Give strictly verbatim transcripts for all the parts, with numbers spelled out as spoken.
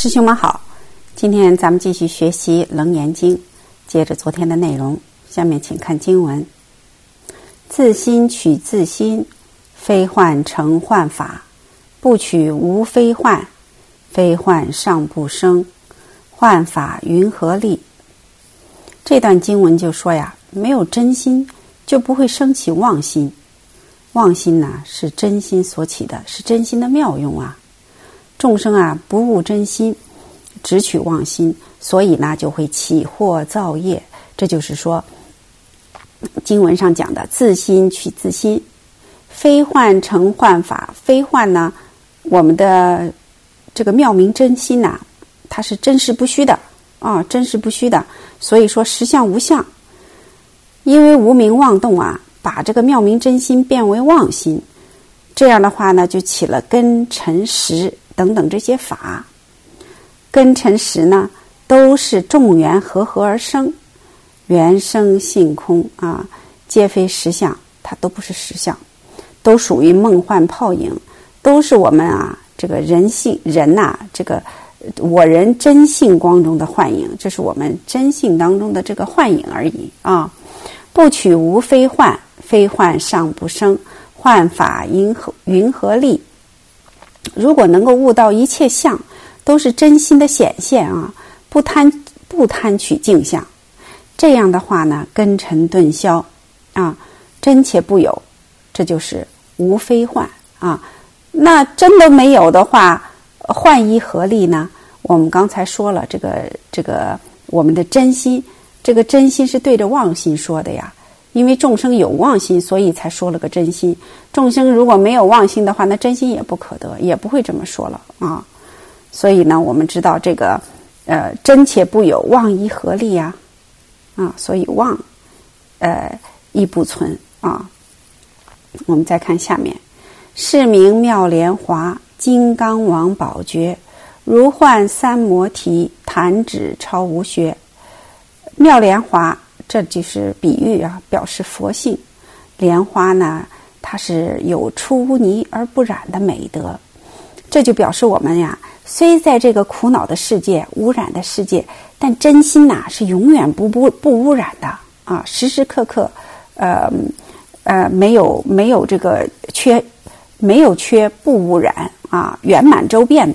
师兄们好，今天咱们继续学习《楞严经》，接着昨天的内容，下面请看经文：自心取自心，非幻成幻法；不取无非幻，非幻尚不生，幻法云何立？这段经文就说呀，没有真心就不会升起妄心，妄心呢是真心所起的，是真心的妙用啊。众生啊不悟真心，只取妄心，所以呢就会起惑造业。这就是说经文上讲的自心取自心，非幻成幻法。非幻呢，我们的这个妙明真心呐、啊，它是真实不虚的啊，真实不虚的。所以说实相无相，因为无明妄动啊，把这个妙明真心变为妄心，这样的话呢，就起了根尘识等等这些法。根尘识呢，都是众缘和合而生，缘生性空啊，皆非实相，它都不是实相，都属于梦幻泡影，都是我们啊这个人性人呐、啊、这个我人真性光中的幻影，这是我们真性当中的这个幻影而已啊。不取无非幻，非幻尚不生，幻法云何云何立？如果能够悟到一切相都是真心的显现啊，不贪不贪取镜像，这样的话呢，根尘顿消啊，真且不有，这就是无非幻啊。那真的没有的话，幻一何立呢？我们刚才说了，这个这个我们的真心，这个真心是对着妄心说的呀。因为众生有妄心，所以才说了个真心。众生如果没有妄心的话，那真心也不可得，也不会这么说了啊。所以呢，我们知道这个呃真且不有，妄一何立呀？啊，所以妄呃亦不存啊。我们再看下面，是名妙莲华，金刚王宝觉，如幻三摩提，弹指超无学。妙莲华，这就是比喻啊，表示佛性。莲花呢，它是有出污泥而不染的美德，这就表示我们呀，虽在这个苦恼的世界、污染的世界，但真心呐、啊、是永远不不不污染的啊，时时刻刻，呃呃，没有没有这个缺，没有缺，不污染啊，圆满周遍的。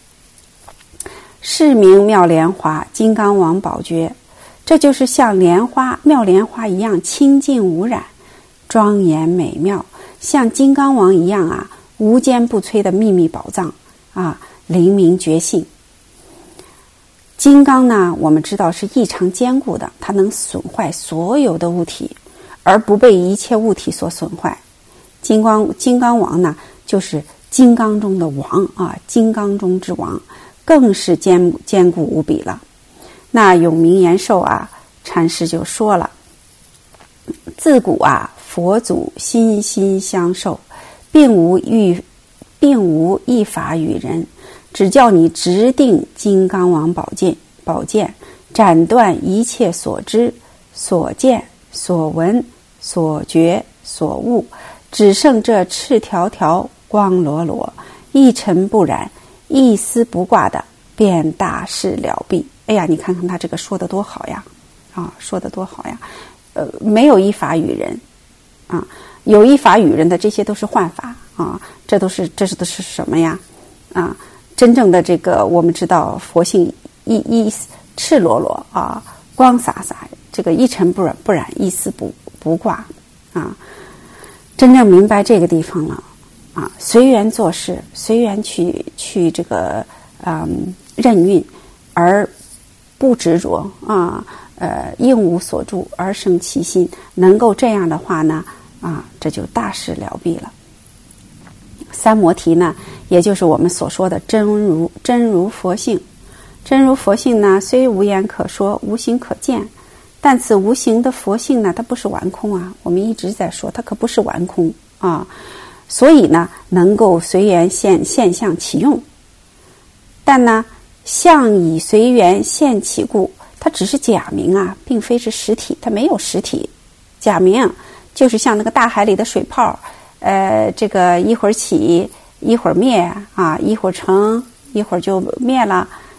是名妙莲华，金刚王宝觉。这就是像莲花妙莲花一样清净无染，庄严美妙，像金刚王一样啊，无坚不摧的秘密宝藏啊，灵明觉性。金刚呢，我们知道是异常坚固的，它能损坏所有的物体，而不被一切物体所损坏。金刚金刚王呢，就是金刚中的王啊，金刚中之王，更是坚坚固无比了。那永明延寿啊，禅师就说了，自古啊，佛祖心心相授，并无欲，并无一法与人，只叫你直定金刚王宝剑，宝剑斩断一切所知、所见、所闻、所觉、所悟，只剩这赤条条、光裸裸、一尘不染、一丝不挂的，便大事了毕。哎呀，你看看他这个说的多好呀，啊，说的多好呀，呃，没有一法与人，啊，有一法与人的这些都是幻法啊，这都是这是都是什么呀？啊，真正的这个我们知道佛性一一赤裸裸啊，光洒洒，这个一尘不染不染，一丝不不挂啊，真正明白这个地方了啊，随缘做事，随缘去去这个嗯任运，而不执着啊，呃，应无所住而生其心，能够这样的话呢，啊，这就大事了毕了。三摩提呢，也就是我们所说的真如真如佛性。真如佛性呢，虽无言可说，无形可见，但此无形的佛性呢，它不是完空啊。我们一直在说，它可不是完空啊。所以呢，能够随缘现现象起用，但呢，相以随缘现起故，它只是假名啊，并非是实体，它没有实体。假名就是像那个大海里的水泡，呃，这个一会儿起，一会儿灭啊，一会儿成，一会儿就灭了。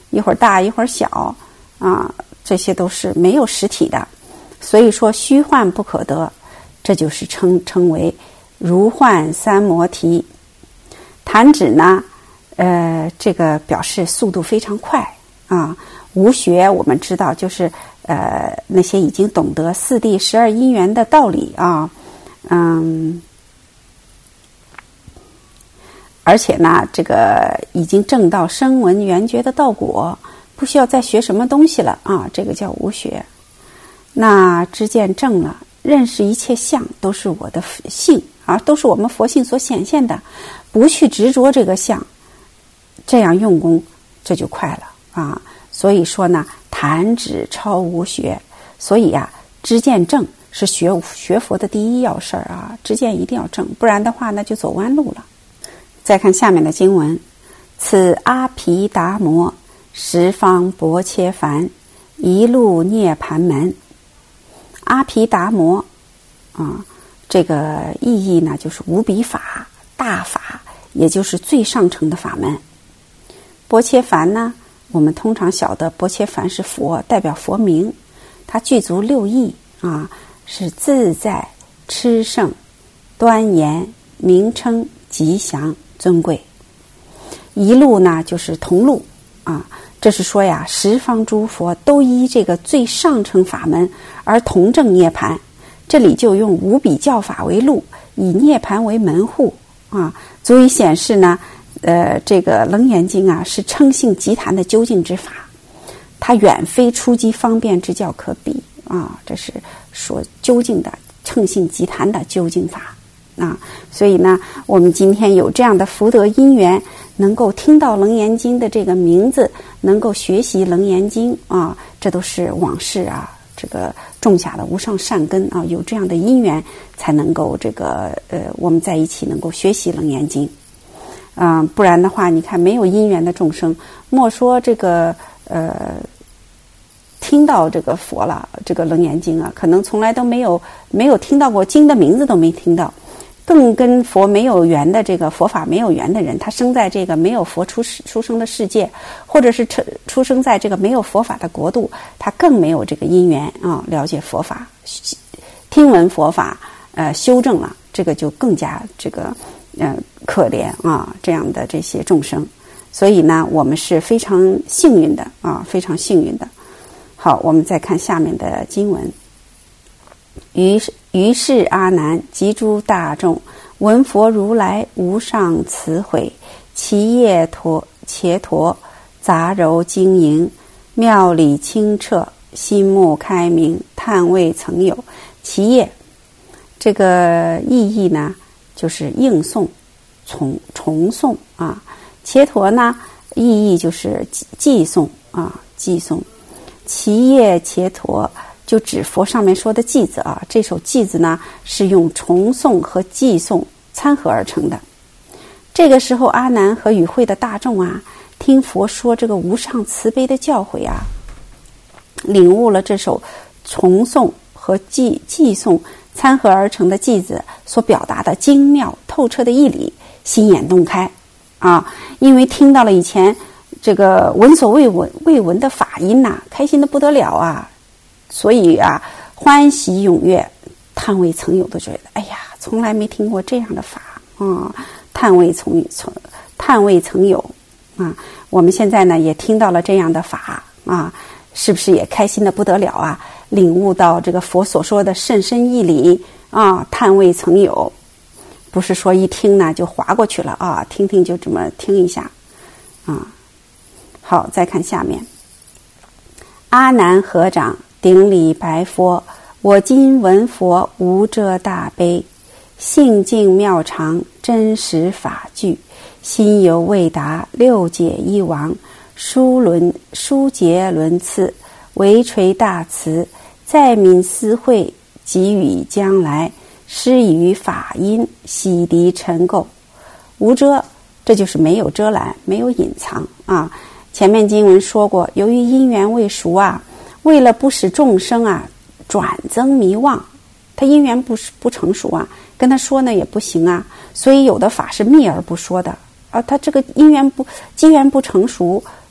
一会儿大一会儿小啊，这些都是没有实体的。所以说虚幻不可得，这就是称称为如幻三摩提。弹指呢，呃，这个表示速度非常快啊。无学我们知道就是呃那些已经懂得四谛十二因缘的道理啊，嗯，而且呢，这个已经证到声闻缘觉的道果，不需要再学什么东西了啊，这个叫无学。那知见正了，认识一切相都是我的性啊，都是我们佛性所显现的，不去执着这个相，这样用功这就快了啊。所以说呢，弹指超无学，所以呀、啊，知见正是学学佛的第一要事儿啊，知见一定要正，不然的话那就走弯路了。再看下面的经文：此阿毗达摩，十方薄伽梵，一路涅盘门。阿毗达摩啊，这个意义呢就是无比法、大法，也就是最上乘的法门。薄伽梵呢，我们通常晓得薄伽梵是佛，代表佛名，它具足六义啊，是自在、炽盛、端严、名称、吉祥、尊贵。一路呢就是同路啊，这是说呀，十方诸佛都依这个最上乘法门而同证涅槃。这里就用无比教法为路，以涅槃为门户啊，足以显示呢，呃，这个楞严经啊是称性极谈的究竟之法，它远非初级方便之教可比啊，这是说究竟的称性极谈的究竟法啊。所以呢，我们今天有这样的福德因缘，能够听到楞严经的这个名字，能够学习楞严经啊，这都是往事啊这个种下的无上善根啊，有这样的因缘才能够这个呃我们在一起能够学习楞严经。嗯、呃，不然的话，你看没有因缘的众生，莫说这个呃听到这个佛了，这个楞严经啊，可能从来都没有没有听到过经的名字都没听到。更跟佛没有缘的这个佛法没有缘的人，他生在这个没有佛出出生的世界，或者是出出生在这个没有佛法的国度，他更没有这个因缘啊，了解佛法，听闻佛法，呃，修正了，这个就更加这个呃可怜啊，这样的这些众生。所以呢，我们是非常幸运的啊，非常幸运的。好，我们再看下面的经文。于是于是阿难及诸大众闻佛如来无上慈诲，其业陀伽陀杂糅晶莹，妙理清澈，心目开明，叹未曾有。其业这个意义呢，就是应诵、重重诵啊。伽陀呢，意义就是寄诵啊，寄诵。其业伽陀就指佛上面说的偈子啊，这首偈子呢是用重诵和寄诵参合而成的。这个时候，阿难和与会的大众啊，听佛说这个无上慈悲的教诲啊，领悟了这首重诵和寄寄诵参合而成的偈子所表达的精妙透彻的义理，心眼洞开啊！因为听到了以前这个闻所未闻未闻的法音呐、啊，开心的不得了啊！所以啊，欢喜踊跃，叹未曾有的觉得，哎呀，从来没听过这样的法啊！叹未曾曾，叹未曾有啊！我们现在呢也听到了这样的法啊，是不是也开心的不得了啊？领悟到这个佛所说的甚深义理啊，叹未曾有，不是说一听呢就划过去了啊，听听就这么听一下啊。好，再看下面，阿难合掌顶礼白佛，我今闻佛无遮大悲，性净妙常，真实法具，心犹未达，六解一王，殊轮殊劫轮次，唯垂大慈，在民思慧，给予将来，施于法音，洗涤尘垢。无遮，这就是没有遮拦，没有隐藏啊。前面经文说过，由于因缘未熟啊，为了不使众生啊转增迷妄，他因缘不不成熟啊，跟他说呢也不行啊，所以有的法是秘而不说的啊。他这个因缘不机缘不成熟，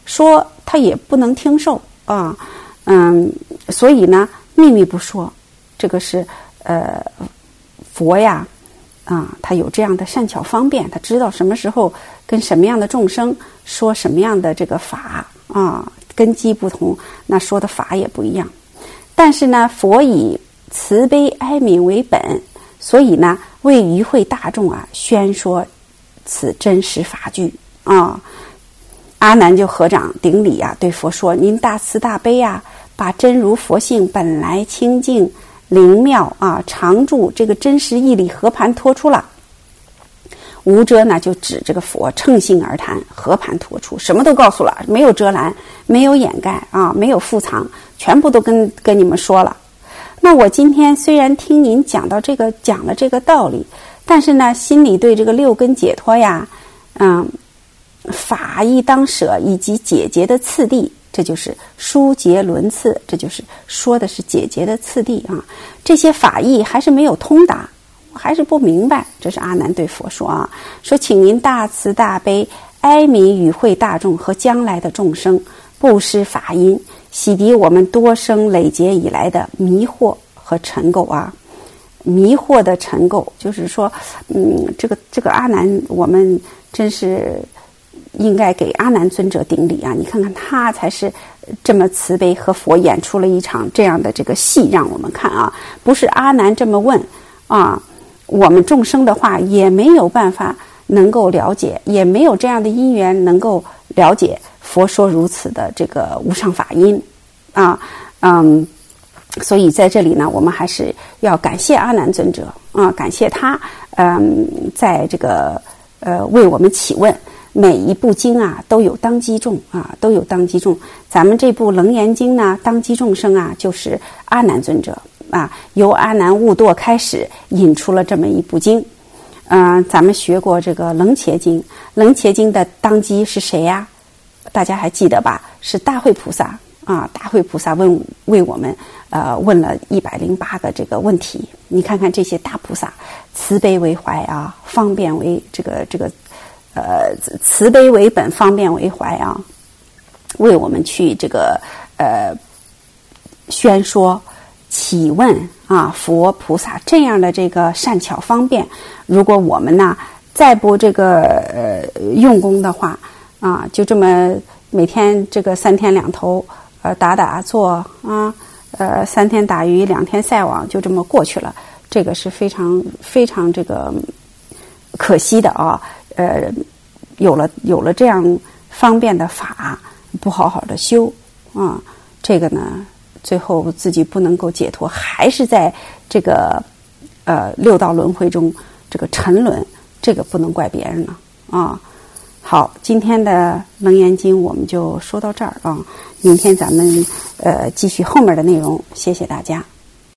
说他也不能听受啊，嗯，所以呢，秘密不说，这个是呃佛呀啊，他有这样的善巧方便，他知道什么时候跟什么样的众生说什么样的这个法啊，根基不同，那说的法也不一样。但是呢，佛以慈悲哀悯为本，所以呢，为与会大众啊宣说此真实法句啊。阿难就合掌顶礼啊，对佛说：“您大慈大悲啊，把真如佛性本来清净灵妙啊，常住这个真实义理和盘托出了。”无遮呢就指这个佛乘性而谈，和盘托出，什么都告诉了，没有遮拦，没有掩盖啊，没有覆藏，全部都跟跟你们说了。那我今天虽然听您讲到这个讲了这个道理，但是呢，心里对这个六根解脱呀，嗯，法义当舍以及解结的次第，这就是疏结轮次，这就是说的是解结的次第啊。这些法义还是没有通达，还是不明白。这是阿难对佛说啊，说请您大慈大悲，哀悯与会大众和将来的众生，布施法音，洗涤我们多生累劫以来的迷惑和尘垢啊。迷惑的尘垢，就是说，嗯，这个这个阿难，我们真是应该给阿难尊者顶礼啊！你看看他才是这么慈悲，和佛演出了一场这样的这个戏让我们看啊！不是阿难这么问啊，我们众生的话也没有办法能够了解，也没有这样的因缘能够了解佛说如此的这个无上法音啊，嗯。所以在这里呢，我们还是要感谢阿难尊者啊，感谢他，嗯，在这个呃为我们启问。每一部经啊都有当机众啊，都有当机众。咱们这部《楞严经》呢，当机众生啊，就是阿难尊者啊，由阿难悟堕开始引出了这么一部经。嗯、呃，咱们学过这个《楞伽经》，《楞伽经》的当机是谁呀？大家还记得吧？是大慧菩萨。啊，大慧菩萨问为我们呃问了一百零八个这个问题，你看看这些大菩萨慈悲为怀啊，方便为这个这个呃慈悲为本，方便为怀啊，为我们去这个呃宣说启问啊佛菩萨这样的这个善巧方便，如果我们呢再不这个呃用功的话啊，就这么每天这个三天两头。呃，打打坐啊，呃，三天打鱼两天晒网，就这么过去了。这个是非常非常这个可惜的啊。呃，有了有了这样方便的法，不好好的修啊，这个呢，最后自己不能够解脱，还是在这个呃六道轮回中这个沉沦，这个不能怪别人了啊。好，今天的楞严经我们就说到这儿啊，明天咱们呃继续后面的内容，谢谢大家。